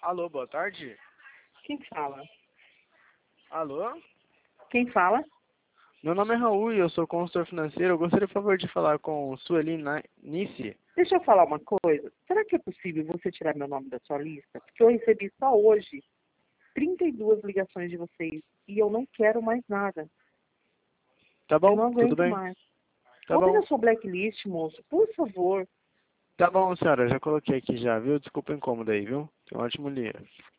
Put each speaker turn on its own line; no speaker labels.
Alô, boa tarde.
Quem fala?
Alô?
Quem fala?
Meu nome é Raul e eu sou consultor financeiro. Eu gostaria, por favor, de falar com Sueli Nice.
Deixa eu falar uma coisa. Será que é possível você tirar meu nome da sua lista? Porque eu recebi só hoje 32 ligações de vocês e eu não quero mais nada.
Tá
Eu
bom?
não
Tudo
aguento
bem?
mais.
Tá
Bota
bom.
na sua blacklist, moço, por favor.
Tá bom, senhora. Já coloquei aqui já, viu? Desculpa o incômodo aí, viu? Tenha um ótimo dia.